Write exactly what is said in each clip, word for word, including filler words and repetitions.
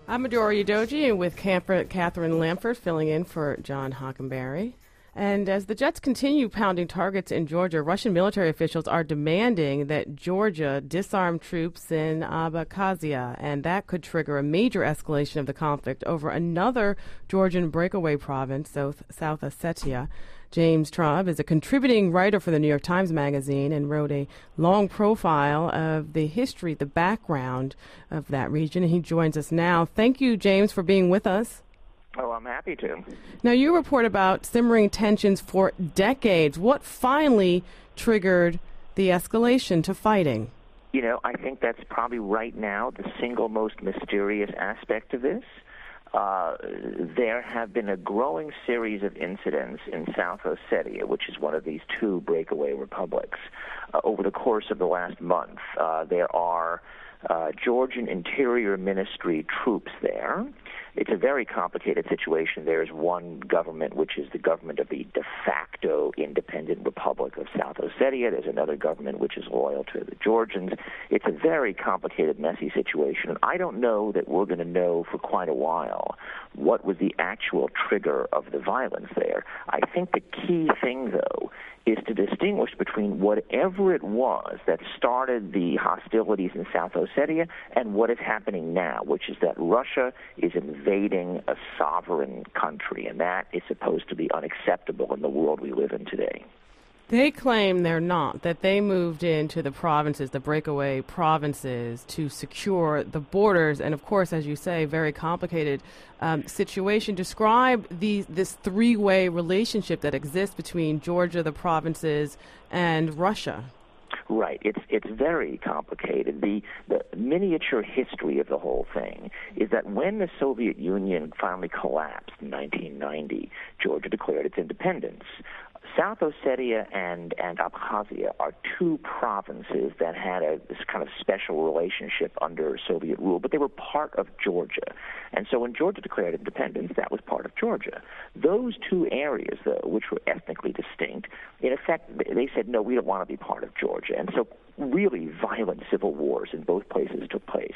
I'm Midori Udoji with Catherine Lamford filling in for John Hockenberry. And as the Jets continue pounding targets in Georgia, Russian military officials are demanding that Georgia disarm troops in Abkhazia, and that could trigger a major escalation of the conflict over another Georgian breakaway province, South, South Ossetia. James Traub is a contributing writer for the New York Times Magazine and wrote a long profile of the history, the background of that region. And he joins us now. Thank you, James, for being with us. Oh, I'm happy to. Now, you report about simmering tensions for decades. What finally triggered the escalation to fighting? You know, I think that's probably right now the single most mysterious aspect of this. Uh, there have been a growing series of incidents in South Ossetia, which is one of these two breakaway republics, uh, over the course of the last month. Uh, there are uh, Georgian Interior Ministry troops there. It's a very complicated situation. There's one government, which is the government of the de facto independent Republic of South Ossetia. There's another government which is loyal to the Georgians. It's a very complicated, messy situation. And I don't know that we're going to know for quite a while what was the actual trigger of the violence there. I think the key thing, though, is to distinguish between whatever it was that started the hostilities in South Ossetia and what is happening now, which is that Russia is invading a sovereign country, and that is supposed to be unacceptable in the world we live in today. They claim they're not, that they moved into the provinces, the breakaway provinces, to secure the borders. And, of course, as you say, very complicated um, situation. Describe the, this three-way relationship that exists between Georgia, the provinces, and Russia. Right. It's it's very complicated. The, the miniature history of the whole thing is that when the Soviet Union finally collapsed in nineteen ninety, Georgia declared its independence. South Ossetia and, and Abkhazia are two provinces that had a, this kind of special relationship under Soviet rule, but they were part of Georgia. And so when Georgia declared independence, that was part of Georgia. Those two areas, though, which were ethnically distinct, in effect, they said, no, we don't want to be part of Georgia. And so really violent civil wars in both places took place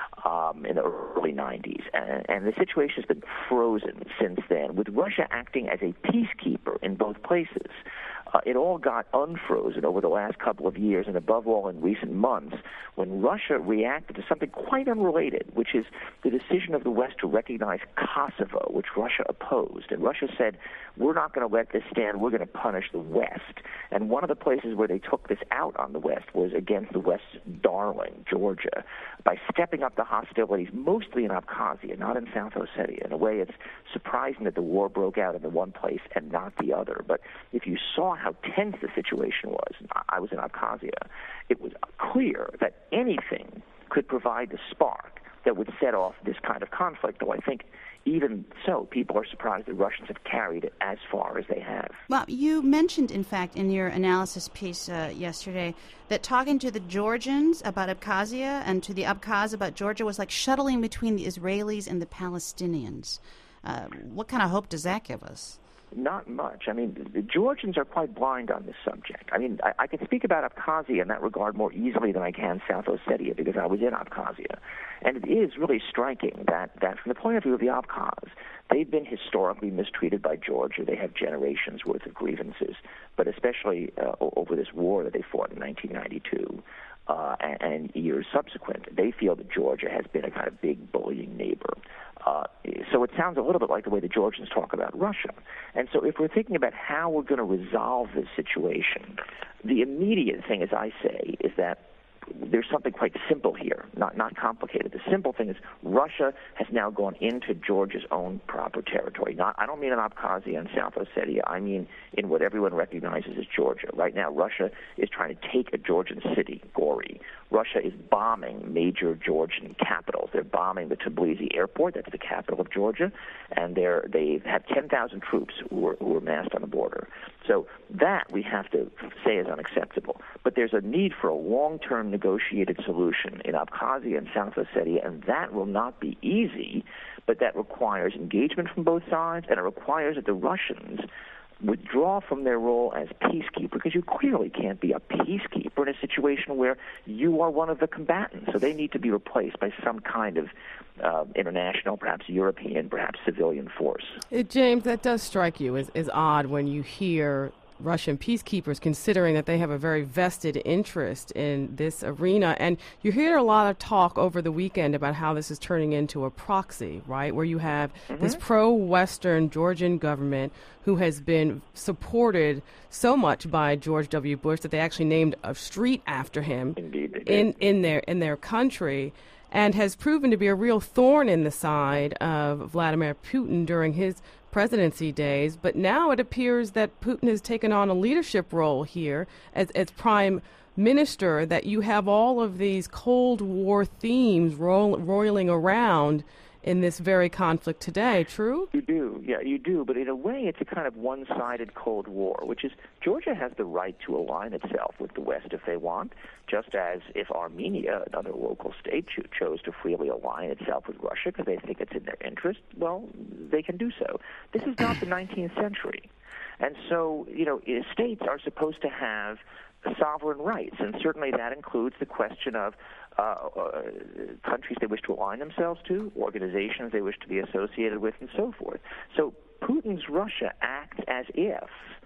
um, in the early nineties. And, and the situation has been frozen since then, with Russia acting as a peacekeeper in both places. Uh, it all got unfrozen over the last couple of years, and above all in recent months, when Russia reacted to something quite unrelated, which is the decision of the West to recognize Kosovo, which Russia opposed. And Russia said, we're not going to let this stand, we're going to punish the West. And one of the places where they took this out on the West was against the West's darling, Georgia, by stepping up the hostilities, mostly in Abkhazia, not in South Ossetia. In a way, it's surprising that the war broke out in the one place and not the other. But if you saw how tense the situation was, I was in Abkhazia, it was clear that anything could provide the spark that would set off this kind of conflict, though I think even so, people are surprised the Russians have carried it as far as they have. Well, you mentioned, in fact, in your analysis piece uh, yesterday that talking to the Georgians about Abkhazia and to the Abkhaz about Georgia was like shuttling between the Israelis and the Palestinians. Uh, what kind of hope does that give us? Not much. I mean, the Georgians are quite blind on this subject. I mean, I, I can speak about Abkhazia in that regard more easily than I can South Ossetia because I was in Abkhazia. And it is really striking that, that from the point of view of the Abkhaz, they've been historically mistreated by Georgia. They have generations' worth of grievances, but especially uh, over this war that they fought in nineteen ninety-two. Uh, and, and years subsequent, they feel that Georgia has been a kind of big bullying neighbor. Uh, so it sounds a little bit like the way the Georgians talk about Russia. And so if we're thinking about how we're going to resolve this situation, the immediate thing, as I say, is that there's something quite simple here, not not complicated. The simple thing is Russia has now gone into Georgia's own proper territory. Not, I don't mean in Abkhazia and South Ossetia. I mean in what everyone recognizes as Georgia. Right now, Russia is trying to take a Georgian city, Gori. Russia is bombing major Georgian capitals. They're bombing the Tbilisi airport, that's the capital of Georgia, and they're, they have ten thousand troops who are, who are massed on the border. So that we have to say is unacceptable. But there's a need for a long-term negotiated solution in Abkhazia and South Ossetia, and that will not be easy, but that requires engagement from both sides, and it requires that the Russians withdraw from their role as peacekeeper, because you clearly can't be a peacekeeper in a situation where you are one of the combatants. So they need to be replaced by some kind of uh, international, perhaps European, perhaps civilian force. It, James, that does strike you as, as odd when you hear Russian peacekeepers, considering that they have a very vested interest in this arena. And you hear a lot of talk over the weekend about how this is turning into a proxy, right, where you have mm-hmm. this pro-Western Georgian government who has been supported so much by George W. Bush that they actually named a street after him Indeed, they did. in, in, their, in their country, and has proven to be a real thorn in the side of Vladimir Putin during his presidency days. But now it appears that Putin has taken on a leadership role here as, as prime minister, that you have all of these Cold War themes roll, roiling around in this very conflict today. True? You do, yeah, you do. But in a way, it's a kind of one-sided Cold War, which is Georgia has the right to align itself with the West if they want, just as if Armenia, another local state, cho- chose to freely align itself with Russia because they think it's in their interest, well, they can do so. This is not the nineteenth century. And so, you know, states are supposed to have sovereign rights, and certainly that includes the question of uh, uh, countries they wish to align themselves to, organizations they wish to be associated with, and so forth. So Putin's Russia acts as if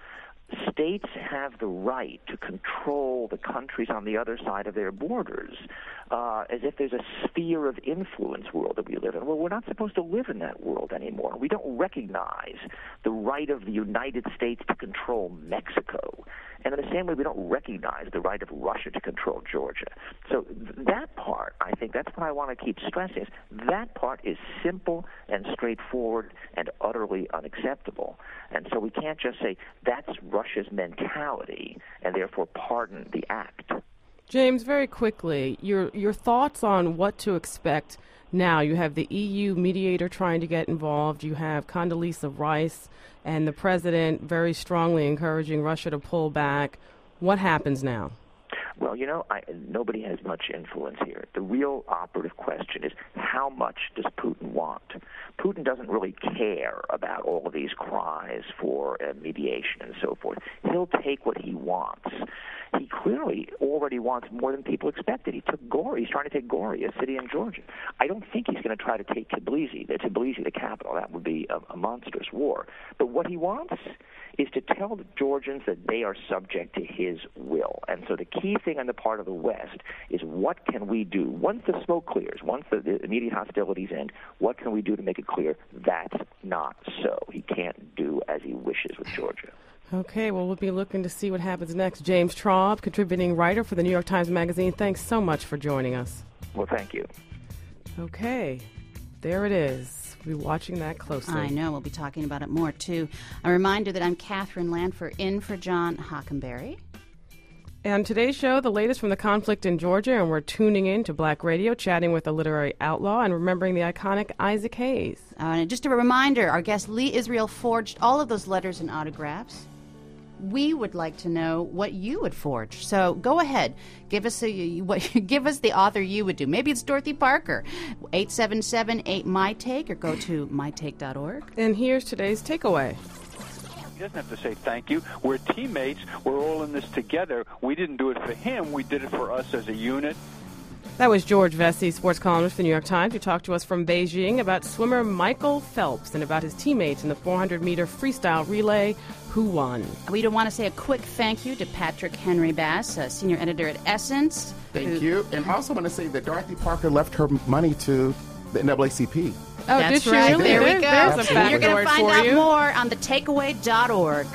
states have the right to control the countries on the other side of their borders, uh, as if there's a sphere of influence world that we live in. Well, we're not supposed to live in that world anymore. We don't recognize the right of the United States to control Mexico. And in the same way, we don't recognize the right of Russia to control Georgia. So that part, I think, that's what I want to keep stressing, is that part is simple and straightforward and utterly unacceptable. And so we can't just say that's Russia's mentality and therefore pardon the act. James, very quickly, your your thoughts on what to expect now. You have the E U mediator trying to get involved. You have Condoleezza Rice and the president very strongly encouraging Russia to pull back. What happens now? Well, you know, I, nobody has much influence here. The real operative question is, how much does Putin want? Putin doesn't really care about all of these cries for uh, mediation and so forth. He'll take what he wants. He clearly already wants more than people expected. He took Gori. He's trying to take Gori, a city in Georgia. I don't think he's going to try to take Tbilisi, the Tbilisi, the capital. That would be a, a monstrous war. But what he wants is to tell the Georgians that they are subject to his will. And so the key thing on the part of the West is, what can we do? Once the smoke clears, once the, the immediate hostilities end, what can we do to make it clear that's not so? He can't do as he wishes with Georgia. Okay, well, we'll be looking to see what happens next. James Traub, contributing writer for the New York Times Magazine, thanks so much for joining us. Well, thank you. Okay, there it is. We'll be watching that closely. I know. We'll be talking about it more, too. A reminder that I'm Catherine Lanford, in for John Hockenberry. And today's show, the latest from the conflict in Georgia, and we're tuning in to Black Radio, chatting with a literary outlaw and remembering the iconic Isaac Hayes. Uh, and just a reminder, our guest Lee Israel forged all of those letters and autographs. We would like to know what you would forge. So go ahead, give us a what, give us the author you would do. Maybe it's Dorothy Parker. eight seven seven eight M Y Take, or go to my take dot org. And here's today's takeaway. He doesn't have to say thank you. We're teammates. We're all in this together. We didn't do it for him. We did it for us as a unit. That was George Vesey, sports columnist for the New York Times, who talked to us from Beijing about swimmer Michael Phelps and about his teammates in the four hundred meter freestyle relay, who won. We do want to say a quick thank you to Patrick Henry Bass, uh, senior editor at Essence. Thank who, you. And I also want to say that Dorothy Parker left her money to the N double A C P. Oh, That's did right. Really? There we There's, go. there's a factoid You're going to find for out you. more on the takeaway dot org.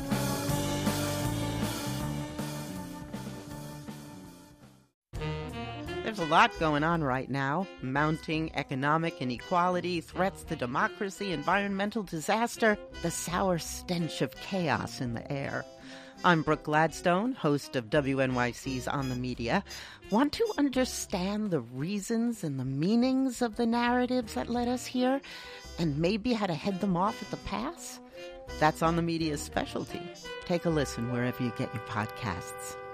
There's a lot going on right now. Mounting economic inequality, threats to democracy, environmental disaster, the sour stench of chaos in the air. I'm Brooke Gladstone, host of W N Y C's On the Media. Want to understand the reasons and the meanings of the narratives that led us here, and maybe how to head them off at the pass? That's On the Media's specialty. Take a listen wherever you get your podcasts.